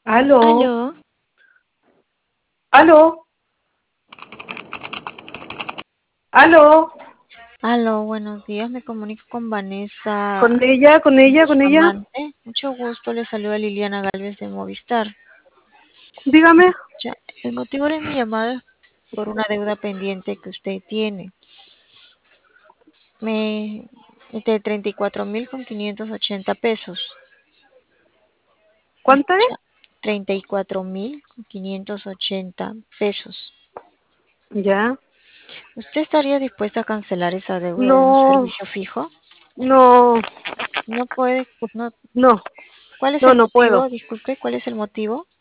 Aló, Aló, aló, aló, aló, buenos días. Me comunico con Vanessa con ella, con ella, con ella, Bustamante. Mucho gusto, le saluda Liliana Galvez de Movistar. dígame, Ya, el motivo de mi llamada es por una deuda pendiente que usted tiene. Me, de 34.580 pesos. ¿Me ¿cuánto es? escucha? 34.580 pesos. Ya, ¿Usted estaría dispuesta a cancelar esa deuda de un no, servicio fijo? no, No puede, no. no, ¿Cuál es no, el no puedo. motivo? Disculpe, ¿cuál es el motivo?